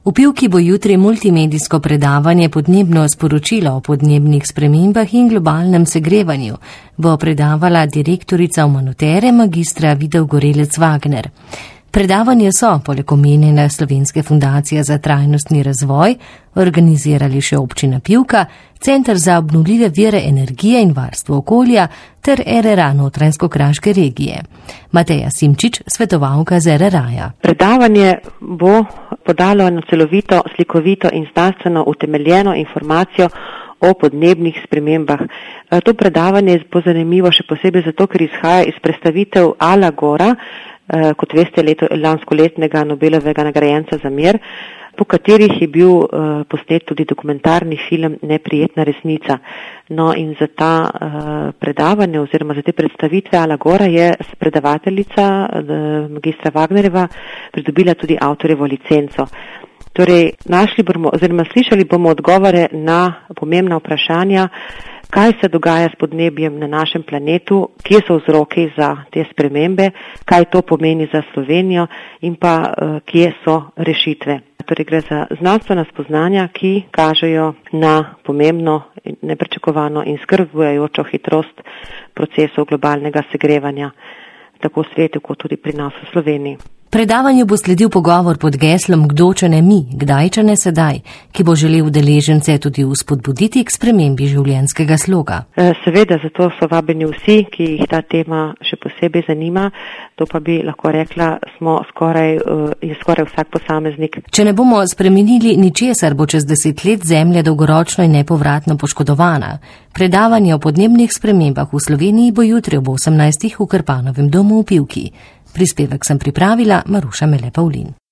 V Pivki bo jutri multimedijsko predavanje Podnebno sporočilo o podnebnih spremembah in globalnem segrevanju, bo predavala direktorica Umanutere magistra Vida Gorelec Wagner. Predavanje so, poleg omenjene Slovenske fundacije za trajnostni razvoj, organizirali še občina Pivka, Center za obnovljive vire energije in varstvo okolja ter RRA Notranjsko-kraške regije. Mateja Simčič, svetovalka z RRA-ja. Predavanje bo podalo eno celovito, slikovito in znanstveno utemeljeno informacijo o podnebnih spremembah. To predavanje bo zanimivo še posebej zato, ker izhaja iz predstavitev Ala Gora, kot veste, lanskoletnega Nobelovega nagrajenca za mir, po katerih je bil posnet tudi dokumentarni film Neprijetna resnica. No in za ta predavanje oziroma za te predstavitve Ala Gora je predavateljica magistra Wagnerjeva pridobila tudi avtorjevo licenco. Torej, slišali bomo odgovore na pomembna vprašanja, kaj se dogaja s podnebjem na našem planetu, kje so vzroki za te spremembe, kaj to pomeni za Slovenijo in pa kje so rešitve. Torej gre za znanstvena spoznanja, ki kažejo na pomembno, nepričakovano in skrb vzbujajočo hitrost procesov globalnega segrevanja, tako v svetu kot tudi pri nas v Sloveniji. Predavanju bo sledil pogovor pod geslom Kdo, če ne mi, kdaj, če ne sedaj, ki bo želel udeležence tudi vzpodbuditi k spremembi življenjskega sloga. Seveda, zato so vabeni vsi, ki jih ta tema še posebej zanima, to pa bi lahko rekla, je skoraj vsak posameznik. Če ne bomo spremenili ničesar, bo čez 10 let Zemlja dolgoročno in nepovratno poškodovana. Predavanje o podnebnih spremembah v Sloveniji bo jutri ob 18. v Krpanovem domu v Pivki. Prispevek sem pripravila Maruša Mele Pavlin.